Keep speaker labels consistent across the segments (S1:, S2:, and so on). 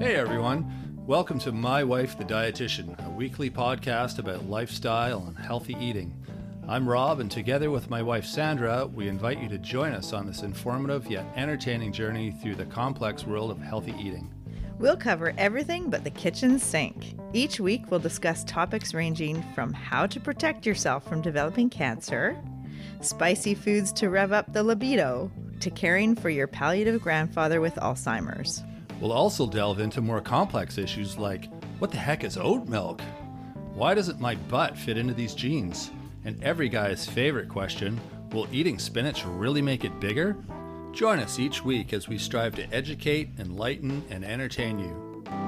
S1: Hey everyone, welcome to My Wife the Dietitian, a weekly podcast about lifestyle and healthy eating. I'm Rob, and together with my wife Sandra, we invite you to join us on this informative yet entertaining journey through the complex world of healthy eating.
S2: We'll cover everything but the kitchen sink. Each week we'll discuss topics ranging from how to protect yourself from developing cancer, spicy foods to rev up the libido, to caring for your palliative grandfather with Alzheimer's.
S1: We'll also delve into more complex issues like, what the heck is oat milk? Why doesn't my butt fit into these jeans? And every guy's favorite question, will eating spinach really make it bigger? Join us each week as we strive to educate, enlighten, and entertain you.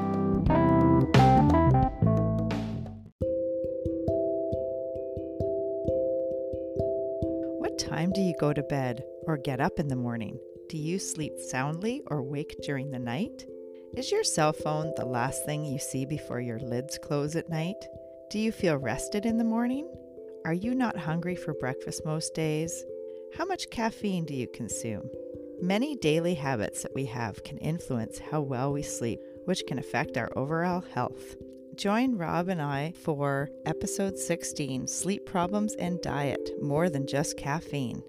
S2: What time do you go to bed or get up in the morning? Do you sleep soundly or wake during the night? Is your cell phone the last thing you see before your lids close at night? Do you feel rested in the morning? Are you not hungry for breakfast most days? How much caffeine do you consume? Many daily habits that we have can influence how well we sleep, which can affect our overall health. Join Rob and I for episode 16, Sleep Problems and Diet, More Than Just Caffeine.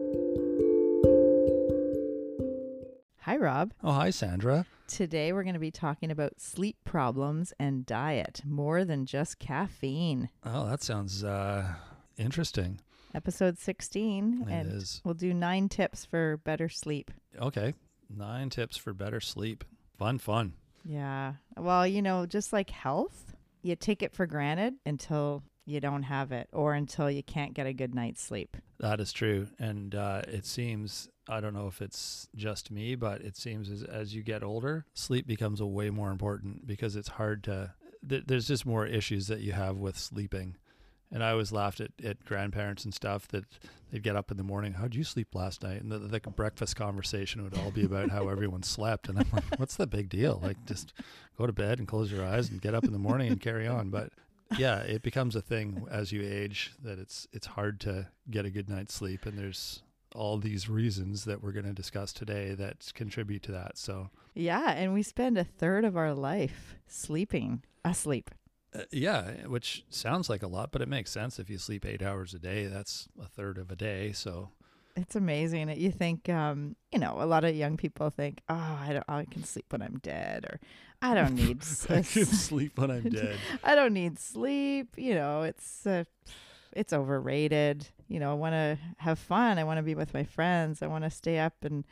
S2: Hi, Rob.
S1: Oh, hi, Sandra.
S2: Today we're going to be talking about sleep problems and diet, more than just caffeine.
S1: Oh, that sounds interesting.
S2: Episode 16,
S1: It
S2: and
S1: is.
S2: we'll do 9 tips for better sleep.
S1: Okay, 9 tips for better sleep. Fun.
S2: Yeah. Well, just like health, you take it for granted until you don't have it or until you can't get a good night's sleep.
S1: That is true. And it seems, I don't know if it's just me, but it seems as you get older, sleep becomes a way more important because it's hard to, there's just more issues that you have with sleeping. And I always laughed at grandparents and stuff that they'd get up in the morning, how'd you sleep last night? And the breakfast conversation would all be about how everyone slept. And I'm like, what's the big deal? Like, just go to bed and close your eyes and get up in the morning and carry on. But yeah, it becomes a thing as you age that it's hard to get a good night's sleep. And there's all these reasons that we're going to discuss today that contribute to that. So
S2: Yeah, and we spend a third of our life asleep.
S1: Yeah, which sounds like a lot, but it makes sense. If you sleep 8 hours a day, that's a third of a day. So
S2: It's amazing that you think, a lot of young people think, I can sleep when I'm dead, or I don't need
S1: I can sleep when I'm dead.
S2: I don't need sleep. It's overrated. I want to have fun. I want to be with my friends. I want to stay up and,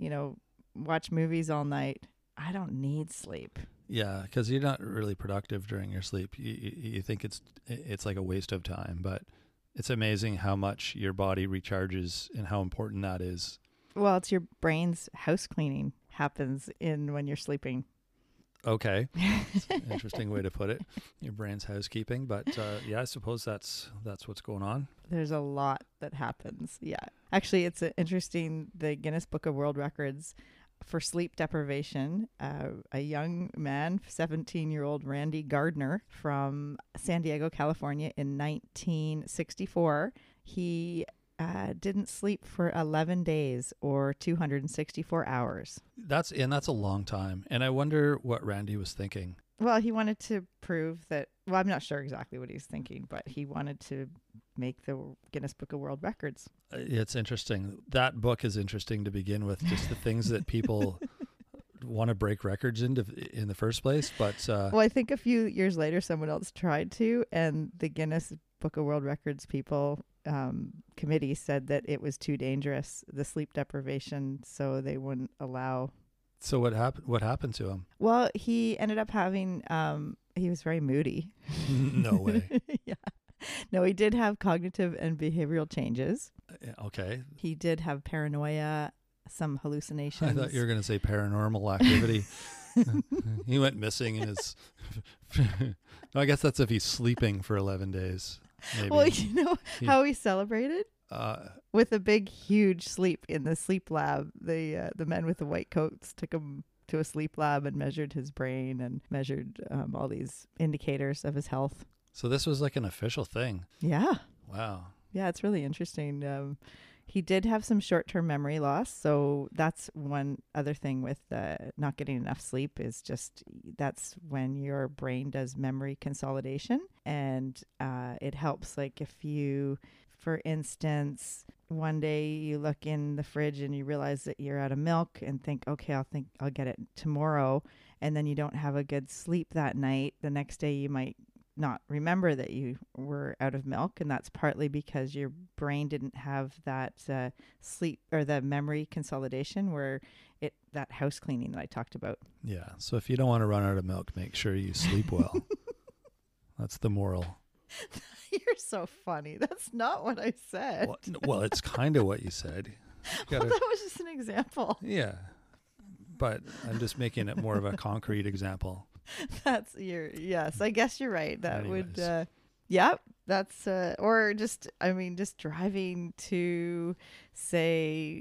S2: watch movies all night. I don't need sleep.
S1: Yeah, because you're not really productive during your sleep. You think it's like a waste of time, but it's amazing how much your body recharges and how important that is.
S2: Well, it's your brain's house cleaning happens when you're sleeping.
S1: Okay, that's an interesting way to put it. Your brain's housekeeping, but yeah, I suppose that's what's going on.
S2: There's a lot that happens. Yeah, actually, it's interesting. The Guinness Book of World Records for sleep deprivation, a young man, 17-year-old Randy Gardner from San Diego, California in 1964, he didn't sleep for 11 days or 264 hours.
S1: That's a long time. And I wonder what Randy was thinking.
S2: Well, he wanted to prove that, I'm not sure exactly what he's thinking, but he wanted to make the Guinness Book of World Records.
S1: It's interesting. That book is interesting to begin with, just the things that people want to break records in the first place. But
S2: well, I think a few years later, someone else tried to, and the Guinness Book of World Records people committee said that it was too dangerous, the sleep deprivation, so they wouldn't allow.
S1: So what happened to him?
S2: Well, he ended up having, he was very moody.
S1: No way.
S2: Yeah. No, he did have cognitive and behavioral changes.
S1: Okay.
S2: He did have paranoia, some hallucinations.
S1: I thought you were going to say paranormal activity. He went missing in his... No, I guess that's if he's sleeping for 11 days. Maybe.
S2: Well, how he celebrated? With a big, huge sleep in the sleep lab. The men with the white coats took him to a sleep lab and measured his brain and measured all these indicators of his health.
S1: So this was like an official thing.
S2: Yeah.
S1: Wow.
S2: Yeah, it's really interesting. He did have some short-term memory loss, so that's one other thing with not getting enough sleep is just that's when your brain does memory consolidation, and it helps. Like if you, for instance, one day you look in the fridge and you realize that you're out of milk and think, okay, I'll get it tomorrow, and then you don't have a good sleep that night. The next day you might not remember that you were out of milk, and that's partly because your brain didn't have that sleep or the memory consolidation where that house cleaning that I talked about.
S1: Yeah. So if you don't want to run out of milk, make sure you sleep well. That's the moral.
S2: You're so funny. That's not what I said.
S1: Well, it's kind of what you said.
S2: Well, that was just an example.
S1: Yeah. But I'm just making it more of a concrete example.
S2: Yes, I guess you're right. That
S1: Anyways.
S2: would, yeah, that's, or just driving to, say,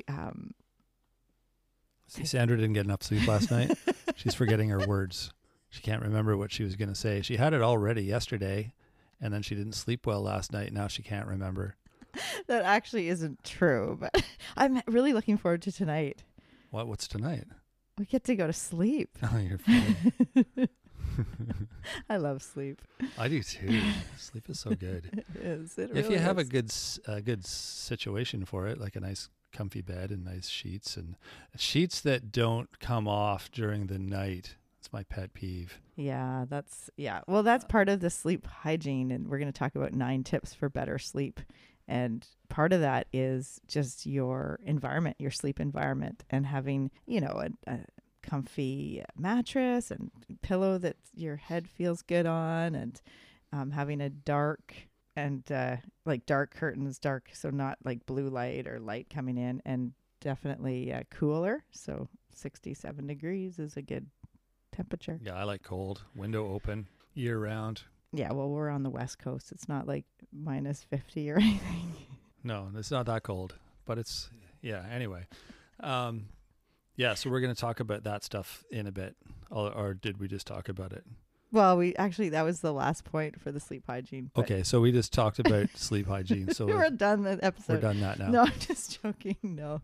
S1: See, Sandra didn't get enough sleep last night. She's forgetting her words. She can't remember what she was going to say. She had it all ready yesterday, and then she didn't sleep well last night. Now she can't remember.
S2: That actually isn't true, but I'm really looking forward to tonight.
S1: What's tonight?
S2: We get to go to sleep.
S1: Oh, you're funny.
S2: I love sleep.
S1: I do too. Sleep is so good.
S2: It is. It
S1: If
S2: really
S1: you have
S2: is.
S1: a good situation for it, like a nice comfy bed and nice sheets, and sheets that don't come off during the night. It's my pet peeve.
S2: Yeah, well, that's part of the sleep hygiene, and we're going to talk about 9 tips for better sleep. And part of that is just your environment, your sleep environment, and having, a comfy mattress and pillow that your head feels good on, and having a dark and dark curtains, so not like blue light or light coming in, and definitely cooler. So 67 degrees is a good temperature.
S1: Yeah, I like cold, window open, year round.
S2: Yeah, well, we're on the West Coast. It's not like minus 50 or anything.
S1: No, it's not that cold, but it's, yeah, anyway. Yeah, so we're going to talk about that stuff in a bit, or did we just talk about it?
S2: Well, that was the last point for the sleep hygiene.
S1: Okay, so we just talked about sleep hygiene. So
S2: we're done the episode.
S1: We're done that now.
S2: No, I'm just joking. No.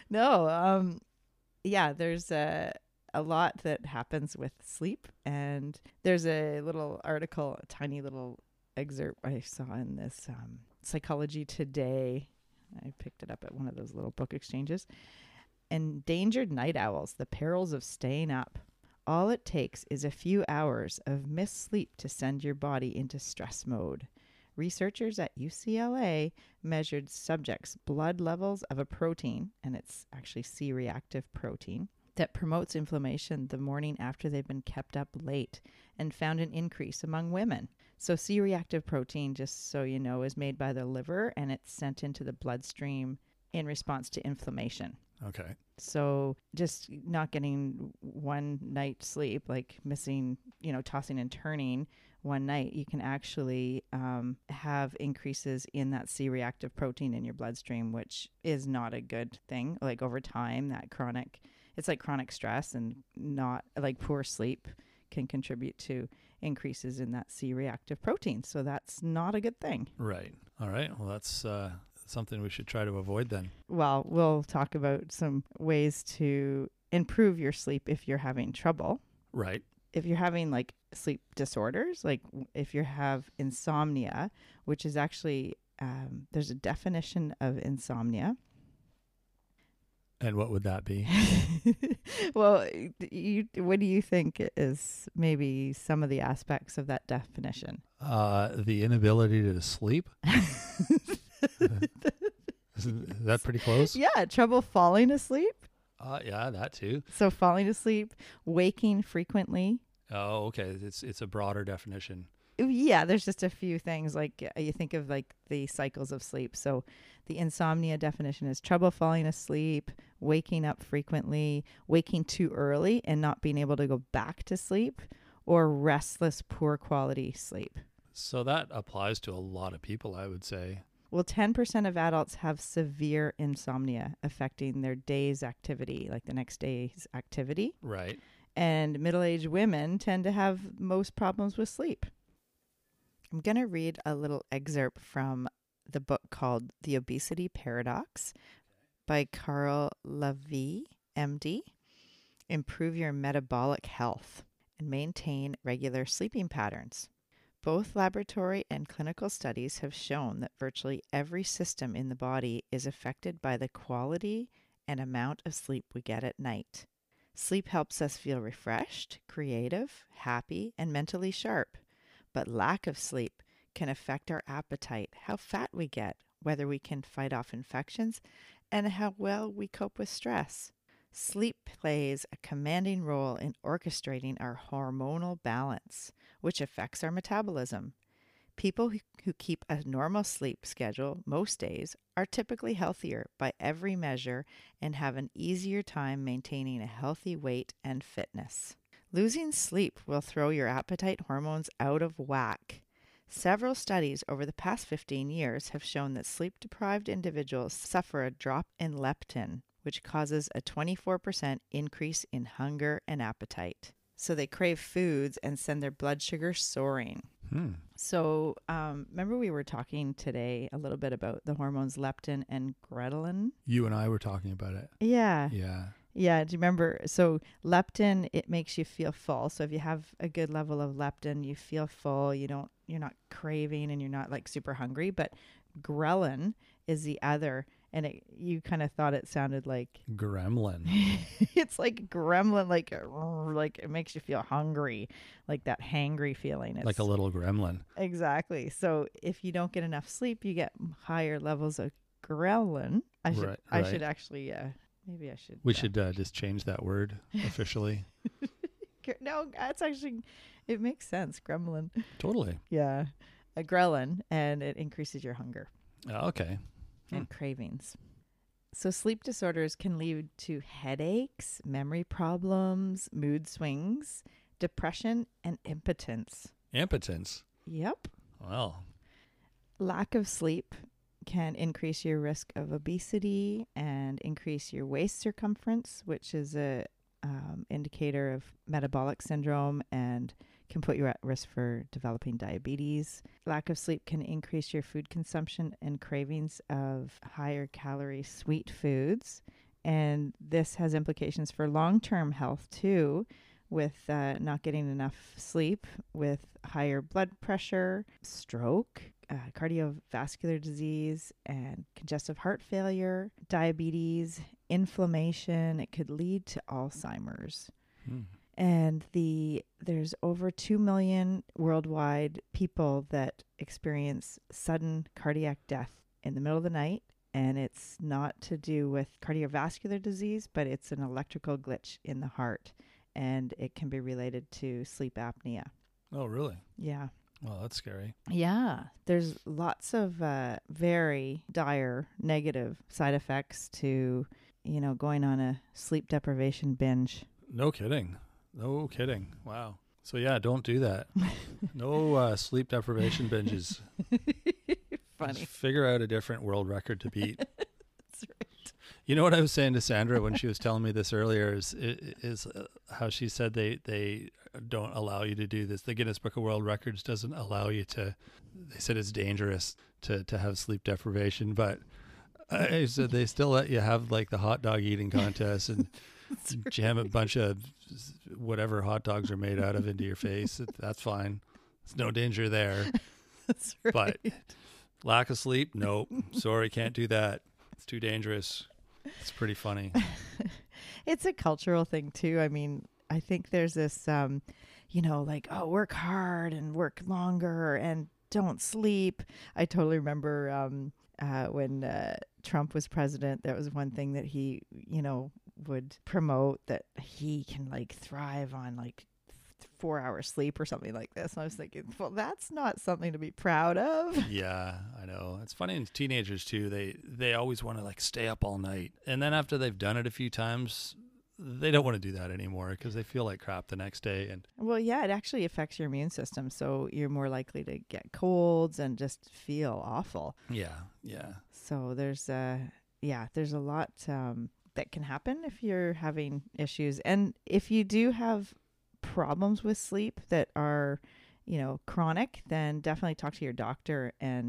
S2: Yeah, there's a lot that happens with sleep, and there's a little article, a tiny little excerpt I saw in this Psychology Today. I picked it up at one of those little book exchanges. Endangered night owls, the perils of staying up. All it takes is a few hours of missed sleep to send your body into stress mode. Researchers at UCLA measured subjects' blood levels of a protein, and it's actually C-reactive protein, that promotes inflammation the morning after they've been kept up late, and found an increase among women. So C-reactive protein, just so you know, is made by the liver, and it's sent into the bloodstream in response to inflammation.
S1: Okay.
S2: So just not getting one night's sleep, like missing, tossing and turning one night, you can actually have increases in that C-reactive protein in your bloodstream, which is not a good thing. Like over time, it's like chronic stress, and not like poor sleep can contribute to increases in that C-reactive protein. So that's not a good thing.
S1: Right. All right. Well, that's something we should try to avoid then.
S2: Well, we'll talk about some ways to improve your sleep if you're having trouble.
S1: Right.
S2: If you're having like sleep disorders, like if you have insomnia, which is actually, there's a definition of insomnia.
S1: And what would that be?
S2: Well, what do you think is maybe some of the aspects of that definition?
S1: The inability to sleep. Is that pretty close?
S2: Yeah, trouble falling asleep.
S1: Yeah, that too.
S2: So falling asleep, waking frequently.
S1: Oh, okay. It's a broader definition.
S2: Yeah, there's just a few things, like you think of like the cycles of sleep. So the insomnia definition is trouble falling asleep, waking up frequently, waking too early and not being able to go back to sleep, or restless, poor quality sleep.
S1: So that applies to a lot of people, I would say.
S2: Well, 10% of adults have severe insomnia affecting their day's activity, like the next day's activity.
S1: Right.
S2: And middle-aged women tend to have most problems with sleep. I'm going to read a little excerpt from the book called The Obesity Paradox by Carl Lavie, MD. Improve your metabolic health and maintain regular sleeping patterns. Both laboratory and clinical studies have shown that virtually every system in the body is affected by the quality and amount of sleep we get at night. Sleep helps us feel refreshed, creative, happy, and mentally sharp. But lack of sleep can affect our appetite, how fat we get, whether we can fight off infections, and how well we cope with stress. Sleep plays a commanding role in orchestrating our hormonal balance, which affects our metabolism. People who keep a normal sleep schedule most days are typically healthier by every measure and have an easier time maintaining a healthy weight and fitness. Losing sleep will throw your appetite hormones out of whack. Several studies over the past 15 years have shown that sleep-deprived individuals suffer a drop in leptin, which causes a 24% increase in hunger and appetite. So they crave foods and send their blood sugar soaring. So remember we were talking today a little bit about the hormones leptin and ghrelin?
S1: You and I were talking about it.
S2: Yeah.
S1: Yeah.
S2: Yeah. Do you remember? So leptin, it makes you feel full. So if you have a good level of leptin, you feel full. You're not craving and you're not like super hungry. But ghrelin is the other. And you kind of thought it sounded like
S1: gremlin.
S2: It's like gremlin, like it makes you feel hungry, like that hangry feeling. It's
S1: like a little gremlin.
S2: Exactly. So if you don't get enough sleep, you get higher levels of ghrelin. I should actually, maybe I should.
S1: We should just change that word officially.
S2: No, that's actually, it makes sense. Gremlin.
S1: Totally.
S2: Yeah. A ghrelin, and it increases your hunger.
S1: Okay.
S2: And cravings. So sleep disorders can lead to headaches, memory problems, mood swings, depression, and impotence.
S1: Impotence?
S2: Yep.
S1: Well.
S2: Lack of sleep can increase your risk of obesity and increase your waist circumference, which is a indicator of metabolic syndrome and can put you at risk for developing diabetes. Lack of sleep can increase your food consumption and cravings of higher calorie sweet foods. And this has implications for long-term health too, with not getting enough sleep, with higher blood pressure, stroke, cardiovascular disease, and congestive heart failure, diabetes, inflammation. It could lead to Alzheimer's. And there's over 2 million worldwide people that experience sudden cardiac death in the middle of the night. And it's not to do with cardiovascular disease, but it's an electrical glitch in the heart. And it can be related to sleep apnea.
S1: Oh, really?
S2: Yeah.
S1: Well, that's scary.
S2: Yeah. There's lots of very dire negative side effects to, going on a sleep deprivation binge.
S1: No kidding. No kidding. Wow. So yeah, don't do that. No sleep deprivation binges.
S2: Funny.
S1: Just figure out a different world record to beat.
S2: That's right.
S1: You know what I was saying to Sandra when she was telling me this earlier is how she said they don't allow you to do this. The Guinness Book of World Records doesn't allow you to. They said it's dangerous to have sleep deprivation, but I said they still let you have like the hot dog eating contest and jam a bunch of whatever hot dogs are made out of into your face. That's fine. There's no danger there.
S2: That's right.
S1: But lack of sleep, nope. Sorry, can't do that. It's too dangerous. It's pretty funny.
S2: It's a cultural thing too. I mean, I think there's this, work hard and work longer and don't sleep. I totally remember when Trump was president, that was one thing that he, would promote, that he can like thrive on like 4 hours sleep or something like this. And I was thinking, well, that's not something to be proud of.
S1: Yeah, I know. It's funny in teenagers too. They always want to like stay up all night. And then after they've done it a few times, they don't want to do that anymore because they feel like crap the next day. And
S2: well, yeah, it actually affects your immune system. So you're more likely to get colds and just feel awful.
S1: Yeah.
S2: So there's a lot that can happen if you're having issues. And if you do have problems with sleep that are, chronic, then definitely talk to your doctor and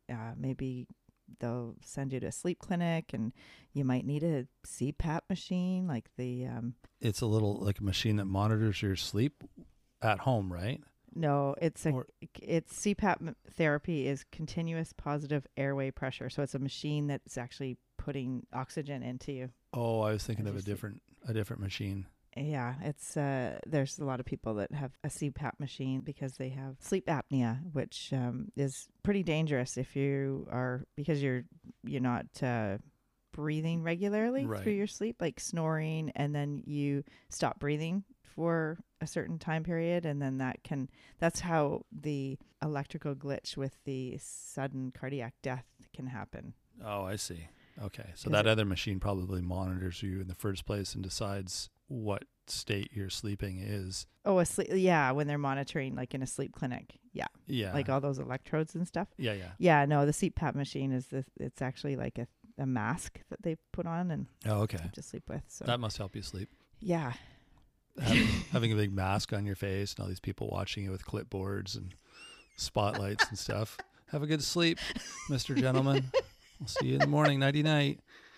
S2: maybe they'll send you to a sleep clinic, and you might need a CPAP machine, like the
S1: It's a little like a machine that monitors your sleep at home, right?
S2: no,
S1: Or
S2: it's CPAP therapy is continuous positive airway pressure. So it's a machine that's actually putting oxygen into you.
S1: oh, I was thinking
S2: As
S1: of
S2: you
S1: a
S2: sleep.
S1: different machine.
S2: Yeah, it's there's a lot of people that have a CPAP machine because they have sleep apnea, which is pretty dangerous if you are, because you're not breathing regularly through
S1: Right.
S2: your sleep, like snoring, and then you stop breathing for a certain time period, and then that's how the electrical glitch with the sudden cardiac death can happen.
S1: Oh, I see. Okay. So
S2: 'Cause
S1: that other machine probably monitors you in the first place and decides what state you're sleeping is.
S2: yeah, when they're monitoring, like in a sleep clinic, yeah,
S1: Yeah.
S2: like all those electrodes and stuff.
S1: Yeah, yeah.
S2: Yeah, no, the CPAP machine it's actually like a mask that they put on and
S1: Oh, okay.
S2: to sleep with. So
S1: That must help you sleep.
S2: yeah.
S1: Having a big mask on your face and all these people watching you with clipboards and spotlights and stuff. Have a good sleep, Mr. Gentleman. I'll see you in the morning. Nighty night.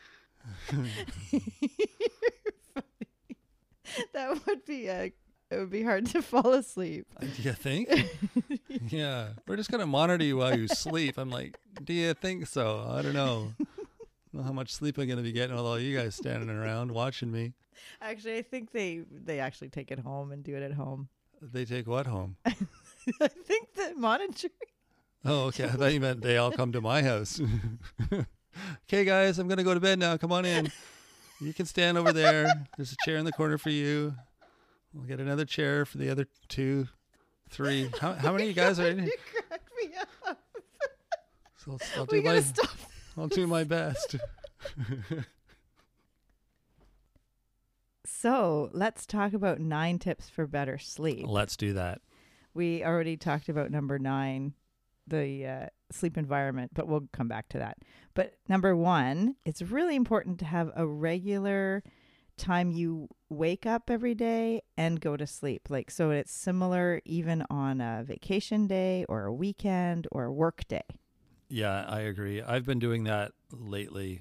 S2: That would be it would be hard to fall asleep.
S1: Do you think? Yeah. We're just going to monitor you while you sleep. I'm like, do you think so? I don't know. I don't know how much sleep I'm going to be getting with all you guys standing around watching me.
S2: Actually, I think they actually take it home and do it at home.
S1: They take what home?
S2: I think that monitoring.
S1: Oh, okay. I thought you meant they all come to my house. Okay, guys, I'm going to go to bed now. Come on in. You can stand over there. There's a chair in the corner for you. We'll get another chair for the other 2, 3. How many of you guys are in here?
S2: You crack me up.
S1: So I'll
S2: We
S1: do
S2: gotta stop.
S1: I'll do my best.
S2: So let's talk about 9 tips for better sleep.
S1: Let's do that.
S2: We already talked about number 9, the sleep environment, but we'll come back to that. But number 1, it's really important to have a regular time you wake up every day and go to sleep. Like, so it's similar even on a vacation day or a weekend or a work day.
S1: Yeah, I agree. I've been doing that lately.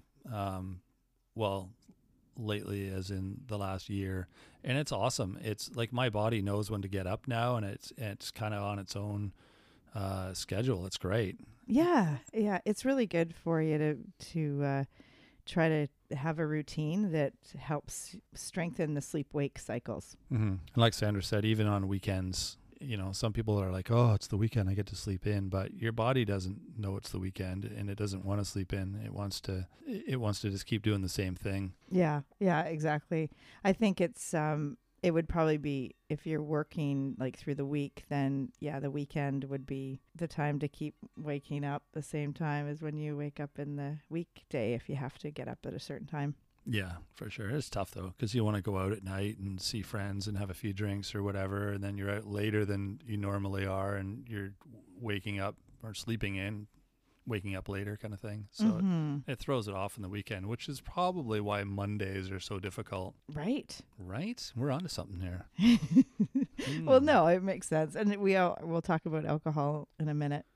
S1: Well, lately as in the last year, and it's awesome. It's like my body knows when to get up now, and it's kind of on its own schedule. It's great.
S2: Yeah, it's really good for you to try to have a routine that helps strengthen the sleep-wake cycles.
S1: Mm-hmm. And like Sandra said, even on weekends, some people are like, "Oh, it's the weekend, I get to sleep in," but your body doesn't know it's the weekend, and it doesn't want to sleep in. It wants to just keep doing the same thing.
S2: Yeah, exactly. I think it would probably be, if you're working like through the week, then yeah, the weekend would be the time to keep waking up the same time as when you wake up in the weekday if you have to get up at a certain time.
S1: Yeah, for sure. It's tough though, because you want to go out at night and see friends and have a few drinks or whatever, and then you're out later than you normally are, and you're waking up or sleeping in, waking up later kind of thing. So it throws it off in the weekend, which is probably why Mondays are so difficult.
S2: Right.
S1: Right? We're onto something here.
S2: Well, no, it makes sense. And we'll talk about alcohol in a minute.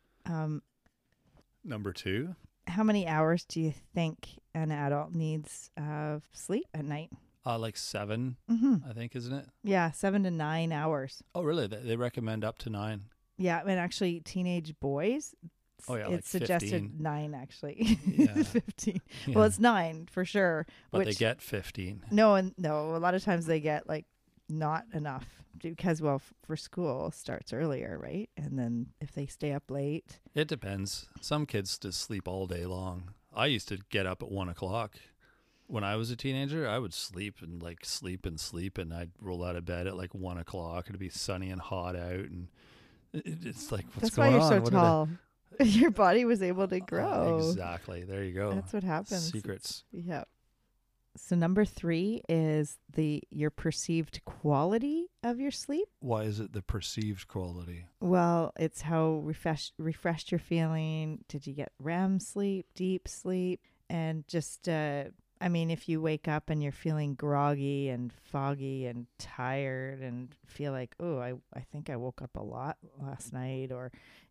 S1: Number 2.
S2: How many hours do you think an adult needs of sleep at night?
S1: Like 7, I think, isn't it?
S2: Yeah, 7 to 9 hours.
S1: Oh, really? They recommend up to 9.
S2: Yeah, and actually teenage boys,
S1: Oh, yeah,
S2: it's
S1: like
S2: suggested
S1: 15.
S2: 9 actually.
S1: Yeah.
S2: 15.
S1: Yeah.
S2: Well, it's 9 for sure.
S1: But they get 15.
S2: No, a lot of times they get like not enough because, well, for school starts earlier, right? And then if they stay up late.
S1: It depends. Some kids just sleep all day long. I used to get up at 1 o'clock. When I was a teenager, I would sleep, and and I'd roll out of bed at like 1 o'clock. It'd be sunny and hot out, and it's like, what's
S2: That's
S1: going
S2: why
S1: on?
S2: you're so tall. Your body was able to grow.
S1: Exactly. There you go.
S2: That's what happens.
S1: Secrets.
S2: Yeah. So number 3 is your perceived quality of your sleep.
S1: Why is it the perceived quality?
S2: Well, it's how refreshed you're feeling. Did you get REM sleep, deep sleep? And just, if you wake up and you're feeling groggy and foggy and tired and feel like, oh, I think I woke up a lot last night, or,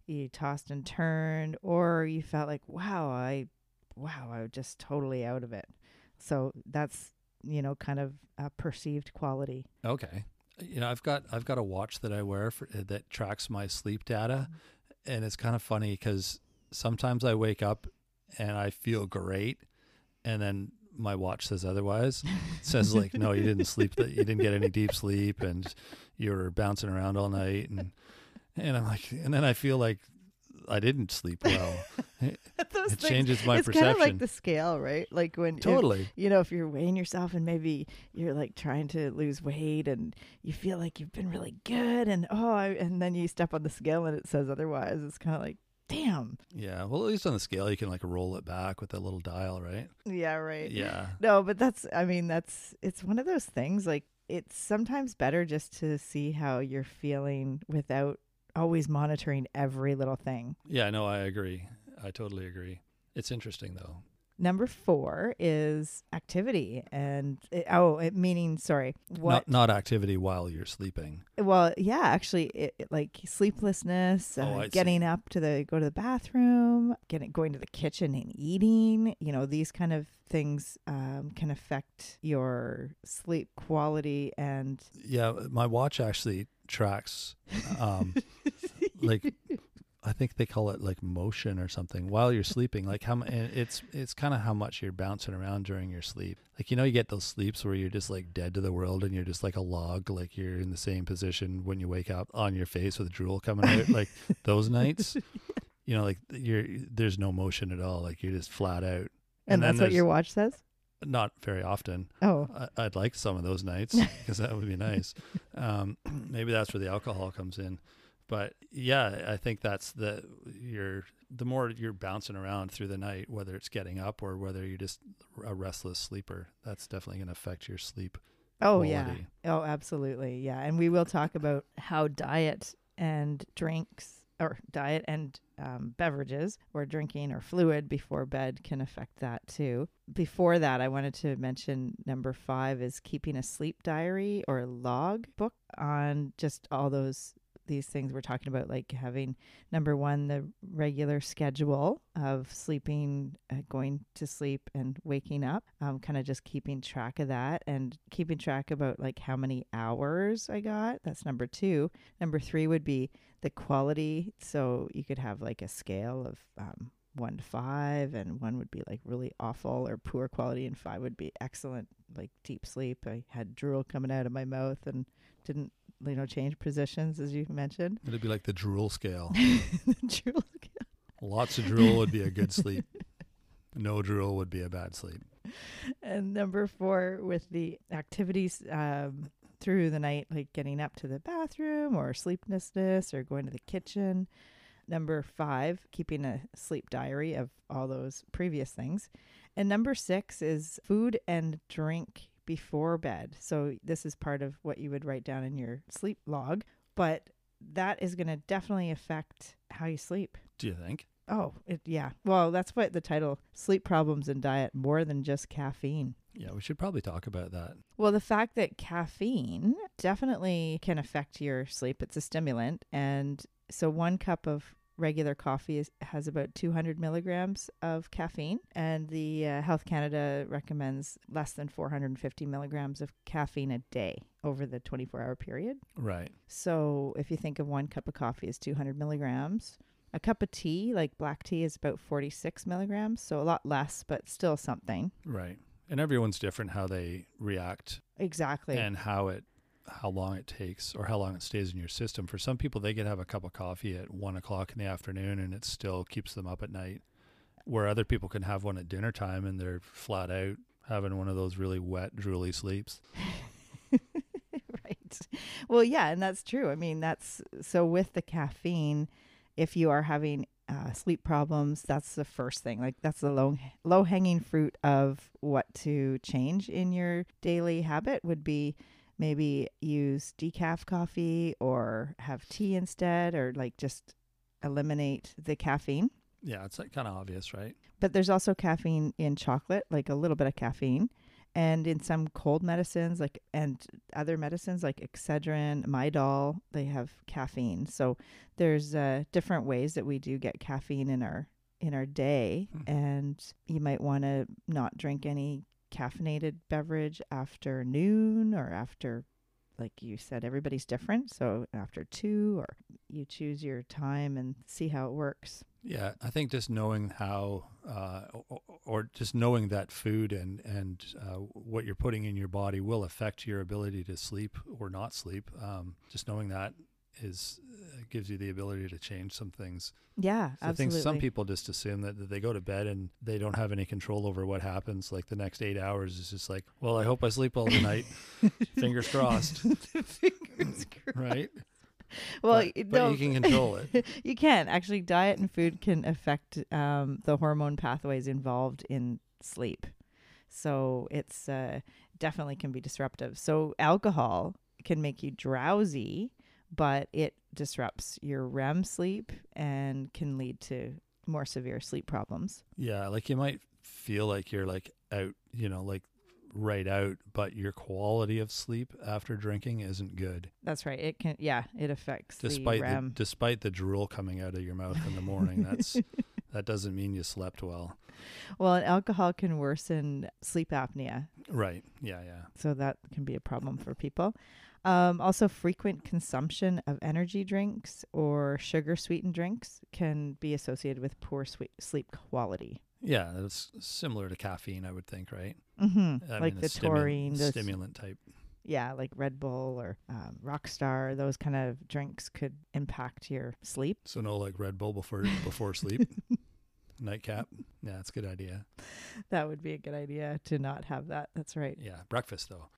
S2: you tossed and turned, or you felt like, wow, I was just totally out of it. So that's, kind of a perceived quality.
S1: Okay. I've got a watch that I wear that tracks my sleep data, and it's kind of funny because sometimes I wake up and I feel great, and then my watch says otherwise. It says like, no, you didn't sleep, you didn't get any deep sleep, and you were bouncing around all night, and I'm like, and then I feel like I didn't sleep well. It changes my perception.
S2: It's kind of like the scale, right? Like when
S1: totally,
S2: if you're weighing yourself and maybe you're like trying to lose weight and you feel like you've been really good, and and then you step on the scale and it says otherwise. It's kind of like, damn.
S1: Yeah. Well, at least on the scale, you can like roll it back with that little dial, right?
S2: Yeah. Right.
S1: Yeah.
S2: No, but it's one of those things. Like, it's sometimes better just to see how you're feeling without always monitoring every little thing.
S1: Yeah, no, I agree. I totally agree. It's interesting though.
S2: Number 4 is activity, and
S1: not activity while you're sleeping.
S2: Well, yeah, actually, like sleeplessness, getting up to go to the bathroom, going to the kitchen and eating. These kind of things can affect your sleep quality. And
S1: yeah, my watch actually tracks like, I think they call it like motion or something while you're sleeping. Like it's kind of how much you're bouncing around during your sleep. Like, you get those sleeps where you're just like dead to the world and you're just like a log, like you're in the same position when you wake up on your face with drool coming out. Like those nights, like there's no motion at all. Like you're just flat out.
S2: And that's what your watch says?
S1: Not very often.
S2: Oh,
S1: I'd like some of those nights because that would be nice. Maybe that's where the alcohol comes in. But yeah, I think that's the more you're bouncing around through the night, whether it's getting up or whether you're just a restless sleeper, that's definitely going to affect your sleep quality.
S2: Yeah. Oh, absolutely. Yeah. And we will talk about how diet and beverages or drinking or fluid before bed can affect that too. Before that, I wanted to mention number 5 is keeping a sleep diary or log book on just all these things we're talking about, like having, number 1, the regular schedule of sleeping, going to sleep and waking up, kind of just keeping track of that and keeping track about like how many hours I got. That's number 2. Number 3 would be the quality. So you could have like a scale of 1 to 5, and 1 would be like really awful or poor quality, and 5 would be excellent, like deep sleep. I had drool coming out of my mouth and didn't change positions, as you mentioned.
S1: It'd be like the drool scale.
S2: The drool scale.
S1: Lots of drool would be a good sleep. No drool would be a bad sleep.
S2: And number 4, with the activities through the night, like getting up to the bathroom or sleeplessness or going to the kitchen. Number 5, keeping a sleep diary of all those previous things. And number 6 is food and drink before bed. So this is part of what you would write down in your sleep log, but that is going to definitely affect how you sleep.
S1: Do you think?
S2: Oh, yeah. Well, that's what the title, Sleep Problems and Diet, More Than Just Caffeine.
S1: Yeah, we should probably talk about that.
S2: Well, the fact that caffeine definitely can affect your sleep. It's a stimulant. And so 1 cup of regular coffee has about 200 milligrams of caffeine, and the Health Canada recommends less than 450 milligrams of caffeine a day over the 24-hour period.
S1: Right.
S2: So if you think of 1 cup of coffee as 200 milligrams, a cup of tea, like black tea, is about 46 milligrams, so a lot less, but still something.
S1: Right. And everyone's different how they react.
S2: Exactly.
S1: And how long it takes or how long it stays in your system. For some people, they can have a cup of coffee at 1 o'clock in the afternoon and it still keeps them up at night, where other people can have one at dinner time and they're flat out having one of those really wet, drooly sleeps.
S2: Right. Well, yeah, and that's true. I mean, so with the caffeine, if you are having sleep problems, that's the first thing. Like, that's the low hanging fruit of what to change in your daily habit would be maybe use decaf coffee or have tea instead, or like just eliminate the caffeine.
S1: Yeah, it's like kind of obvious, right?
S2: But there's also caffeine in chocolate, like a little bit of caffeine. And in some cold medicines and other medicines like Excedrin, Midol, they have caffeine. So there's different ways that we do get caffeine in our day, and you might want to not drink any caffeinated beverage after noon or after, like you said, everybody's different. So after 2, or you choose your time and see how it works.
S1: Yeah, I think just knowing how, or just knowing that food and what you're putting in your body will affect your ability to sleep or not sleep. Just knowing that gives you the ability to change some things.
S2: Yeah,
S1: So
S2: absolutely.
S1: I think some people just assume that they go to bed and they don't have any control over what happens. Like the next 8 hours is just like, well, I hope I sleep all the night. Fingers crossed.
S2: Fingers crossed.
S1: Right?
S2: Well,
S1: but you can control it.
S2: You can. Actually, diet and food can affect the hormone pathways involved in sleep. So it's definitely can be disruptive. So alcohol can make you drowsy, but it disrupts your REM sleep and can lead to more severe sleep problems.
S1: Yeah, like you might feel like you're like out, like right out, but your quality of sleep after drinking isn't good.
S2: That's right. It can, it affects
S1: Despite
S2: the REM.
S1: Despite the drool coming out of your mouth in the morning, that doesn't mean you slept well.
S2: Well, and alcohol can worsen sleep apnea.
S1: Right. Yeah.
S2: So that can be a problem for people. Also, frequent consumption of energy drinks or sugar-sweetened drinks can be associated with poor sleep quality.
S1: Yeah, that's similar to caffeine, I would think, right?
S2: Mm-hmm.
S1: I
S2: Like
S1: mean,
S2: the taurine, the
S1: stimulant type.
S2: Yeah, like Red Bull or Rockstar. Those kind of drinks could impact your sleep.
S1: So no, like Red Bull before sleep. Nightcap. Yeah, that's a good idea.
S2: That would be a good idea to not have that. That's right.
S1: Yeah, breakfast though.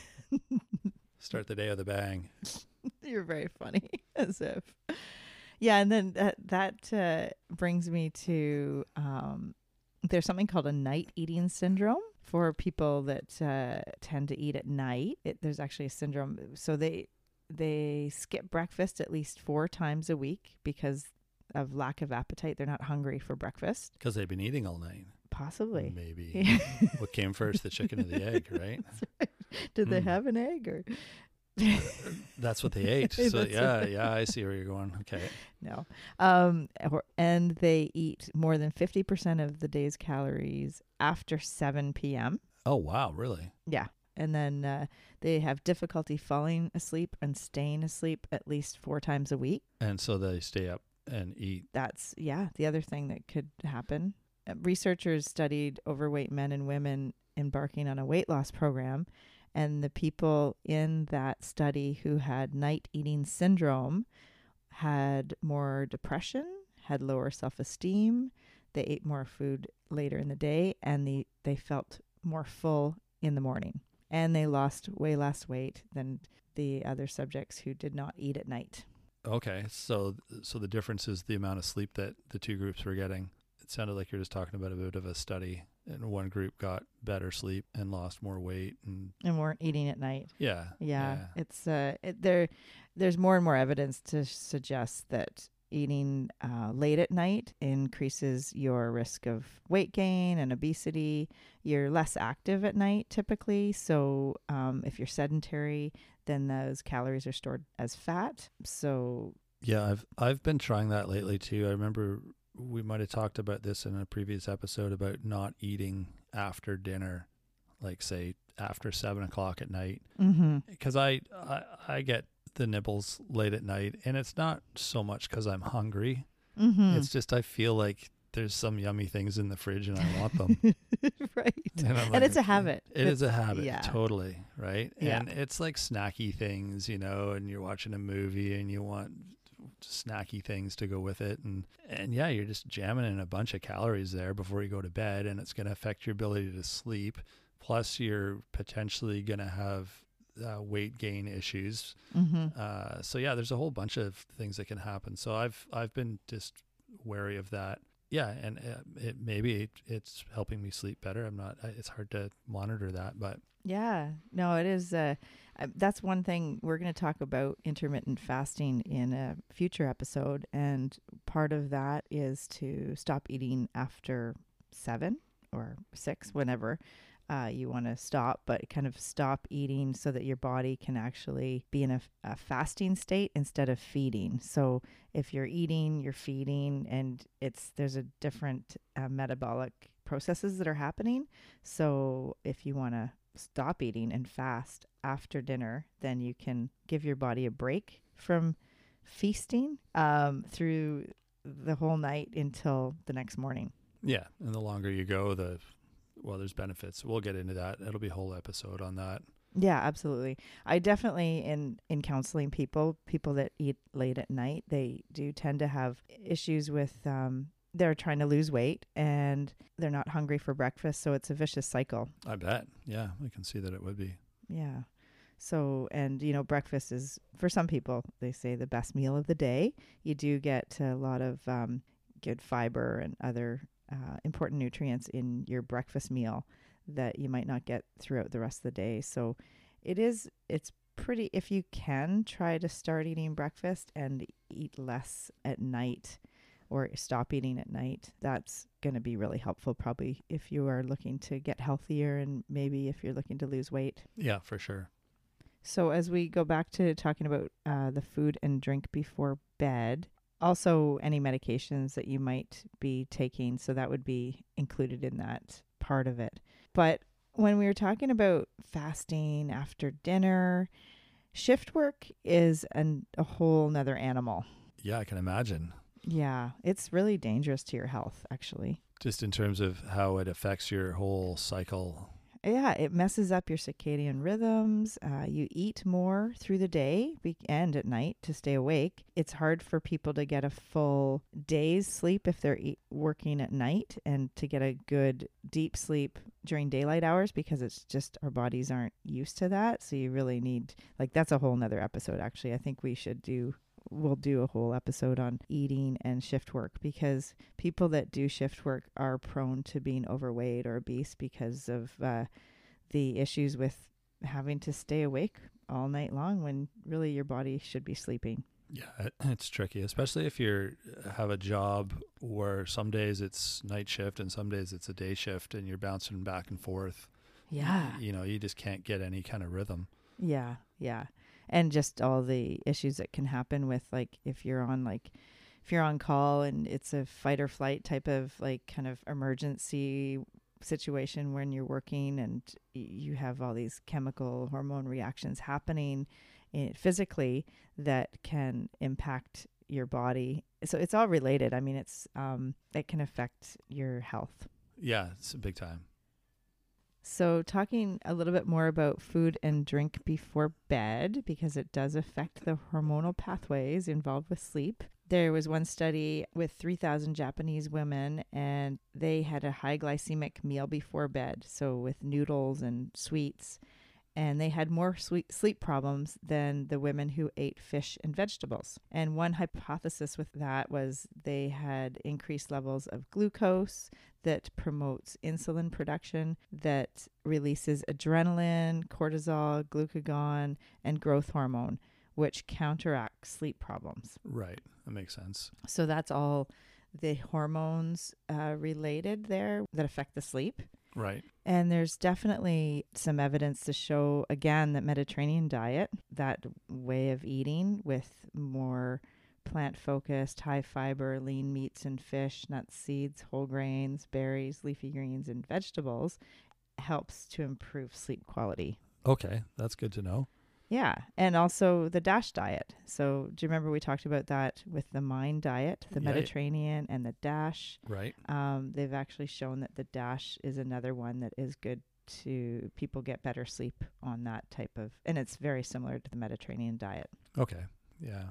S1: Start the day with a bang.
S2: You're very funny, as if. Yeah, and then that brings me to there's something called a night eating syndrome for people that tend to eat at night. There's actually a syndrome. So they skip breakfast at least 4 times a week because of lack of appetite. They're not hungry for breakfast.
S1: Because they've been eating all night.
S2: Possibly.
S1: Maybe. What came first, the chicken or the egg, right?
S2: Right. Did they have an egg or?
S1: That's what they ate. So yeah, I see where you're going. Okay.
S2: No. And they eat more than 50% of the day's calories after 7 p.m.
S1: Oh, wow. Really?
S2: Yeah. And then they have difficulty falling asleep and staying asleep at least 4 times a week.
S1: And so they stay up and eat.
S2: That's, the other thing that could happen. Researchers studied overweight men and women embarking on a weight loss program. And the people in that study who had night eating syndrome had more depression, had lower self-esteem. They ate more food later in the day, and they felt more full in the morning. And they lost way less weight than the other subjects who did not eat at night.
S1: Okay, so the difference is the amount of sleep that the two groups were getting. It sounded like you're just talking about a bit of a study, and one group got better sleep and lost more weight and
S2: weren't eating at night.
S1: Yeah.
S2: It's there's more and more evidence to suggest that eating late at night increases your risk of weight gain and obesity. You're less active at night typically, so if you're sedentary, then those calories are stored as fat. So
S1: yeah, I've been trying that lately too. I remember we might have talked about this in a previous episode about not eating after dinner, like say after 7 o'clock at night, because I get the nibbles late at night, and it's not so much because I'm hungry. It's just I feel like there's some yummy things in the fridge and I want them.
S2: Right.
S1: And
S2: it's a habit.
S1: It is a habit.
S2: Yeah.
S1: Totally. Right.
S2: Yeah.
S1: And it's like snacky things, and you're watching a movie and you want snacky things to go with it. And yeah, you're just jamming in a bunch of calories there before you go to bed, and it's going to affect your ability to sleep. Plus you're potentially going to have weight gain issues. So yeah, there's a whole bunch of things that can happen. So I've been just wary of that. Yeah, and it's helping me sleep better. It's hard to monitor that, but
S2: yeah, no, it is. That's one thing we're going to talk about intermittent fasting in a future episode, and part of that is to stop eating after 7 or 6, whenever. you want to stop, but kind of stop eating so that your body can actually be in a fasting state instead of feeding. So if you're eating, you're feeding, and there's a different metabolic processes that are happening. So if you want to stop eating and fast after dinner, then you can give your body a break from feasting through the whole night until the next morning.
S1: Yeah, and the longer you go, there's benefits. We'll get into that. It'll be a whole episode on that.
S2: Yeah, absolutely. I definitely, in counseling people that eat late at night, they do tend to have issues with, they're trying to lose weight and they're not hungry for breakfast. So it's a vicious cycle.
S1: I bet. Yeah, I can see that it would be.
S2: Yeah. So, and breakfast is, for some people, they say the best meal of the day. You do get a lot of good fiber and other important nutrients in your breakfast meal that you might not get throughout the rest of the day. So it's pretty, if you can try to start eating breakfast and eat less at night or stop eating at night, that's going to be really helpful probably if you are looking to get healthier and maybe if you're looking to lose weight.
S1: Yeah, for sure.
S2: So as we go back to talking about the food and drink before bed, also any medications that you might be taking, so that would be included in that part of it. But when we were talking about fasting after dinner, shift work is a whole nother animal.
S1: Yeah, I can imagine.
S2: Yeah, it's really dangerous to your health, actually.
S1: Just in terms of how it affects your whole cycle.
S2: Yeah, it messes up your circadian rhythms. You eat more through the day and at night to stay awake. It's hard for people to get a full day's sleep if they're working at night and to get a good deep sleep during daylight hours because it's just our bodies aren't used to that. So you really need, that's a whole nother episode, actually. I think we'll do a whole episode on eating and shift work because people that do shift work are prone to being overweight or obese because of the issues with having to stay awake all night long when really your body should be sleeping.
S1: Yeah, it's tricky, especially if you have a job where some days it's night shift and some days it's a day shift and you're bouncing back and forth.
S2: Yeah.
S1: You just can't get any kind of rhythm.
S2: Yeah, yeah. And just all the issues that can happen with if you're on call and it's a fight or flight type of kind of emergency situation when you're working and you have all these chemical hormone reactions happening physically that can impact your body. So it's all related. I mean, it can affect your health.
S1: Yeah, it's a big time.
S2: So talking a little bit more about food and drink before bed, because it does affect the hormonal pathways involved with sleep. There was one study with 3,000 Japanese women, and they had a high glycemic meal before bed, so with noodles and sweets, and they had more sleep problems than the women who ate fish and vegetables. And one hypothesis with that was they had increased levels of glucose that promotes insulin production, that releases adrenaline, cortisol, glucagon, and growth hormone, which counteracts sleep problems.
S1: Right. That makes sense.
S2: So that's all the hormones related there that affect the sleep.
S1: Right.
S2: And there's definitely some evidence to show, again, that Mediterranean diet, that way of eating with more plant-focused, high-fiber, lean meats and fish, nuts, seeds, whole grains, berries, leafy greens, and vegetables, helps to improve sleep quality.
S1: Okay, that's good to know.
S2: Yeah, and also the DASH diet. So do you remember we talked about that with the MIND diet, the Mediterranean and the DASH?
S1: Right.
S2: They've actually shown that the DASH is another one that is good to people get better sleep on that type of, and it's very similar to the Mediterranean diet.
S1: Okay, yeah.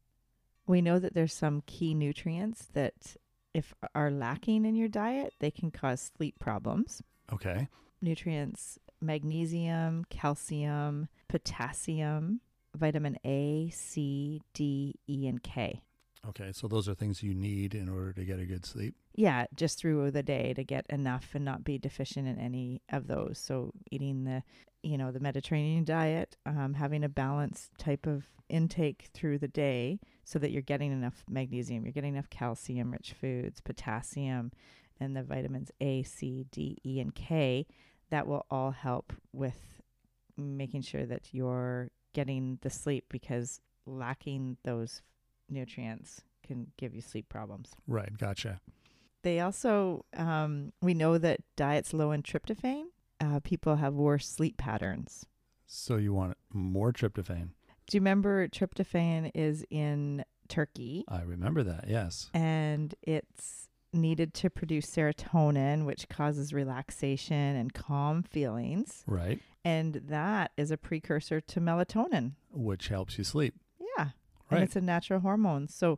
S2: We know that there's some key nutrients that if are lacking in your diet, they can cause sleep problems.
S1: Okay.
S2: Nutrients: magnesium, calcium, potassium, vitamin A, C, D, E, and K.
S1: Okay, so those are things you need in order to get a good sleep?
S2: Yeah, just through the day to get enough and not be deficient in any of those. So eating the Mediterranean diet, having a balanced type of intake through the day so that you're getting enough magnesium, you're getting enough calcium-rich foods, potassium, and the vitamins A, C, D, E, and K that will all help with making sure that you're getting the sleep, because lacking those nutrients can give you sleep problems.
S1: Right. Gotcha.
S2: They also, we know that diets low in tryptophan, people have worse sleep patterns.
S1: So you want more tryptophan?
S2: Do you remember tryptophan is in turkey?
S1: I remember that. Yes.
S2: And it's needed to produce serotonin, which causes relaxation and calm feelings.
S1: Right.
S2: And that is a precursor to melatonin.
S1: Which helps you sleep.
S2: Yeah.
S1: Right.
S2: And it's a natural hormone. So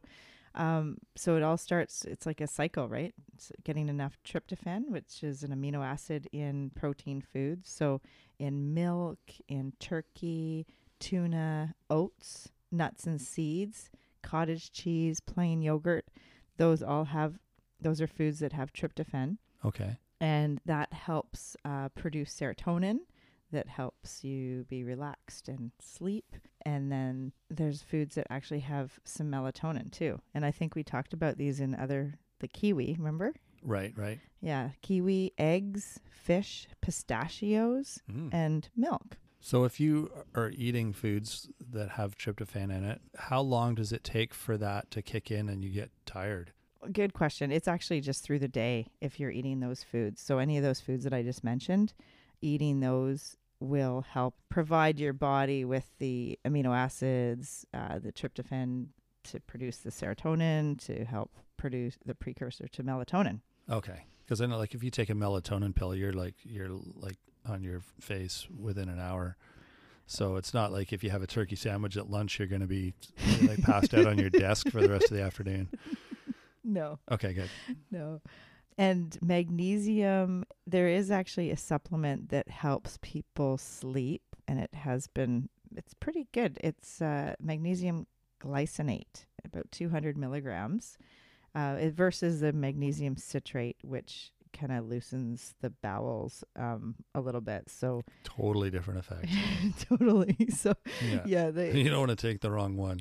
S2: it all starts, it's like a cycle, right? It's getting enough tryptophan, which is an amino acid in protein foods. So in milk, in turkey, tuna, oats, nuts and seeds, cottage cheese, plain yogurt, those are foods that have tryptophan.
S1: Okay.
S2: And that helps produce serotonin, that helps you be relaxed and sleep. And then there's foods that actually have some melatonin too. And I think we talked about these in the kiwi, remember?
S1: Right. Right.
S2: Yeah. Kiwi, eggs, fish, pistachios, and milk.
S1: So if you are eating foods that have tryptophan in it, how long does it take for that to kick in and you get tired?
S2: Good question. It's actually just through the day if you're eating those foods. So any of those foods that I just mentioned, eating those will help provide your body with the amino acids, the tryptophan to produce the serotonin to help produce the precursor to melatonin.
S1: Okay. Because I know, like, if you take a melatonin pill, you're like on your face within an hour. So it's not like if you have a turkey sandwich at lunch, you're going to be like passed out on your desk for the rest of the afternoon.
S2: No.
S1: Okay, good.
S2: No. And magnesium, there is actually a supplement that helps people sleep, and it's pretty good. It's magnesium glycinate, about 200 milligrams, versus the magnesium citrate, which kind of loosens the bowels a little bit. So
S1: totally different effect.
S2: Totally. So yeah,
S1: you don't want to take the wrong one.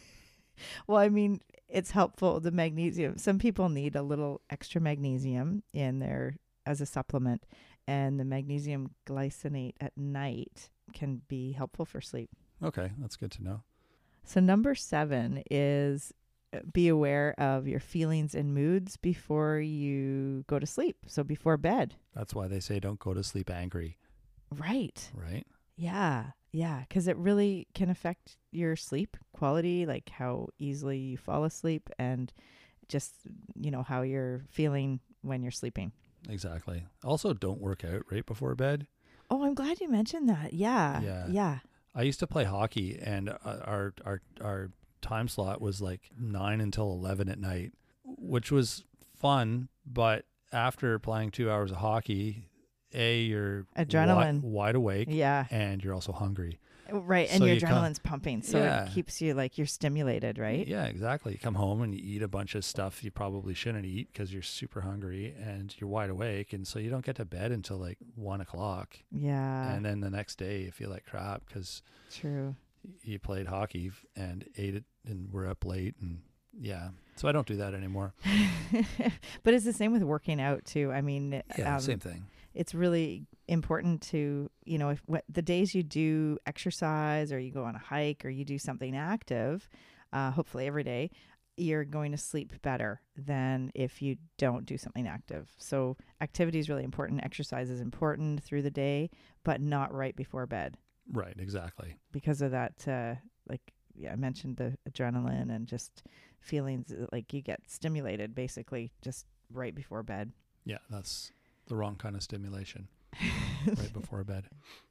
S2: Well, I mean, it's helpful. The magnesium, some people need a little extra magnesium in there as a supplement, and the magnesium glycinate at night can be helpful for sleep.
S1: Okay, that's good to know.
S2: So number 7 is be aware of your feelings and moods before you go to sleep. So before bed.
S1: That's why they say don't go to sleep angry.
S2: Right.
S1: Right?
S2: Yeah. Yeah. Because it really can affect your sleep quality, like how easily you fall asleep and just, how you're feeling when you're sleeping.
S1: Exactly. Also, don't work out right before bed.
S2: Oh, I'm glad you mentioned that. Yeah.
S1: I used to play hockey, and our time slot was like 9 until 11 at night, which was fun. But after playing 2 hours of hockey, you're
S2: adrenaline
S1: wide awake,
S2: yeah,
S1: and you're also hungry,
S2: right? And
S1: so
S2: your adrenaline's pumping, so
S1: it
S2: keeps you like you're stimulated, right?
S1: Yeah, exactly. You come home and you eat a bunch of stuff you probably shouldn't eat because you're super hungry and you're wide awake, and so you don't get to bed until like 1 o'clock.
S2: Yeah,
S1: and then the next day you feel like crap because
S2: true,
S1: you played hockey and ate it and were up late, and so I don't do that anymore.
S2: But it's the same with working out too. I mean,
S1: same thing.
S2: It's really important to, if the days you do exercise or you go on a hike or you do something active, hopefully every day, you're going to sleep better than if you don't do something active. So activity is really important. Exercise is important through the day, but not right before bed.
S1: Right, exactly.
S2: Because of that, I mentioned the adrenaline and just feelings like you get stimulated basically just right before bed.
S1: Yeah, that's the wrong kind of stimulation right before bed.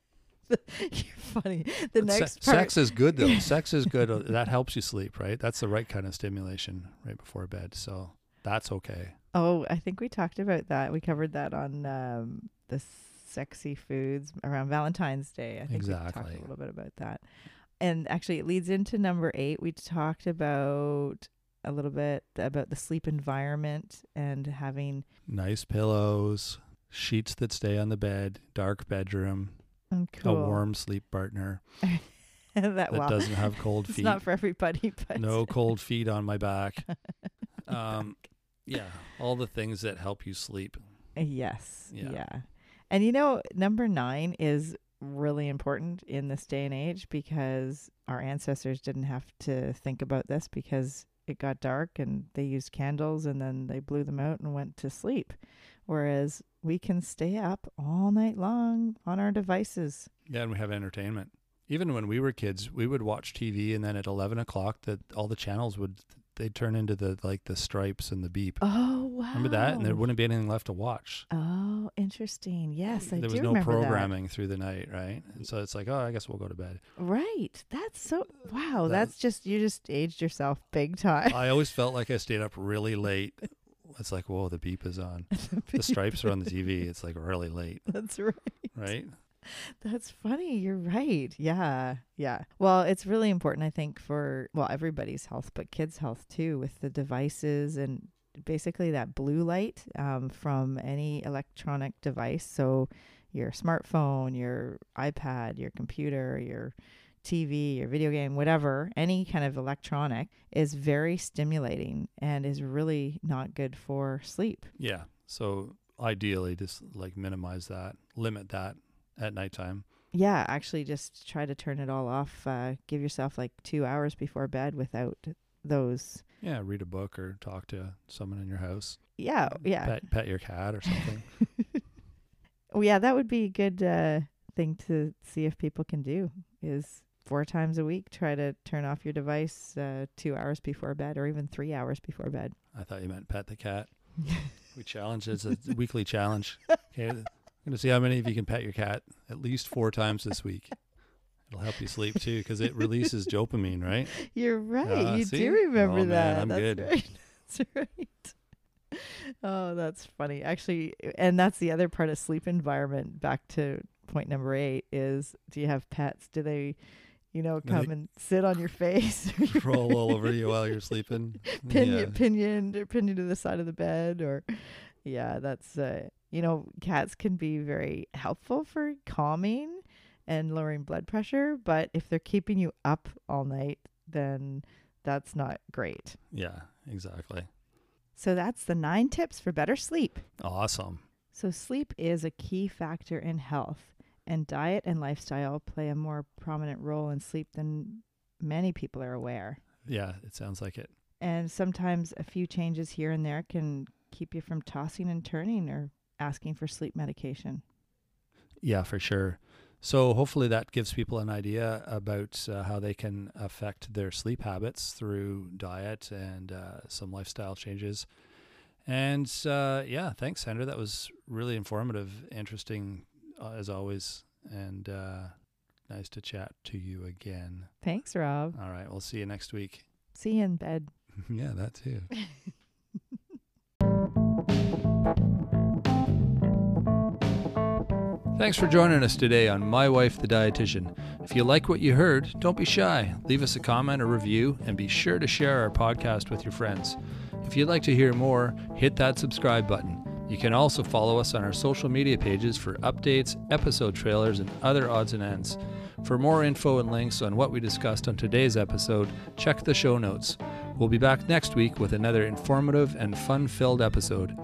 S2: You're funny. The next part.
S1: Sex is good though. Sex is good. That helps you sleep, right? That's the right kind of stimulation right before bed. So that's okay.
S2: Oh, I think we talked about that. We covered that on the sexy foods around Valentine's Day. I think we talked a little bit about that. And actually it leads into number 8. We talked about a little bit about the sleep environment and having
S1: nice pillows, sheets that stay on the bed, dark bedroom,
S2: cool.
S1: A warm sleep partner that doesn't have cold feet.
S2: It's not for everybody, but
S1: no cold feet on my back. All the things that help you sleep.
S2: Yes. Yeah. And number 9 is really important in this day and age because our ancestors didn't have to think about this because it got dark and they used candles and then they blew them out and went to sleep. Whereas we can stay up all night long on our devices.
S1: Yeah, and we have entertainment. Even when we were kids, we would watch TV, and then at 11 o'clock, all the channels they'd turn into the stripes and the beep.
S2: Oh, wow.
S1: Remember that? And there wouldn't be anything left to watch.
S2: Oh, interesting. Yes, I do remember that.
S1: There was no programming through the night, right? And so it's like, oh, I guess we'll go to bed.
S2: Right. That's so, wow. You just aged yourself big time.
S1: I always felt like I stayed up really late. It's like, whoa, the beep is on. The stripes are on the TV. It's like really late.
S2: That's right.
S1: Right?
S2: That's funny. You're right. Yeah. Yeah. Well, it's really important, I think, for, everybody's health, but kids' health too, with the devices and basically that blue light from any electronic device. So your smartphone, your iPad, your computer, your TV, your video game, whatever, any kind of electronic is very stimulating and is really not good for sleep.
S1: Yeah. So ideally just like minimize that, limit that at nighttime.
S2: Yeah, actually just try to turn it all off. Give yourself like 2 hours before bed without those.
S1: Yeah, read a book or talk to someone in your house.
S2: Yeah, yeah.
S1: Pet your cat or something.
S2: Well, yeah, that would be a good thing to see if people can do is 4 times a week, try to turn off your device 2 hours before bed or even 3 hours before bed.
S1: I thought you meant pet the cat. We challenge. It's a weekly challenge. Okay, I'm going to see how many of you can pet your cat at least 4 times this week. It'll help you sleep too because it releases dopamine, right?
S2: You're right. You do remember that.
S1: Man, I'm good.
S2: Right. That's right. Oh, that's funny. Actually, and that's the other part of sleep environment. Back to point number 8 is, do you have pets? Do they, come and sit on your face?
S1: Roll all over you while you're sleeping?
S2: Pin you to the side of the bed or, yeah, that's, cats can be very helpful for calming and lowering blood pressure. But if they're keeping you up all night, then that's not great.
S1: Yeah, exactly.
S2: So that's the 9 tips for better sleep.
S1: Awesome.
S2: So sleep is a key factor in health, and diet and lifestyle play a more prominent role in sleep than many people are aware.
S1: Yeah, it sounds like it.
S2: And sometimes a few changes here and there can keep you from tossing and turning or asking for sleep medication. Yeah,
S1: for sure. So hopefully that gives people an idea about how they can affect their sleep habits through diet and some lifestyle changes. And thanks, Sandra. That was really informative, interesting as always, and nice to chat to you again.
S2: Thanks, Rob.
S1: All right, we'll see you next week.
S2: See you in bed.
S1: Yeah, that too. Thanks for joining us today on My Wife the Dietitian. If you like what you heard, don't be shy. Leave us a comment or review, and be sure to share our podcast with your friends. If you'd like to hear more, hit that subscribe button. You can also follow us on our social media pages for updates, episode trailers, and other odds and ends. For more info and links on what we discussed on today's episode, check the show notes. We'll be back next week with another informative and fun-filled episode.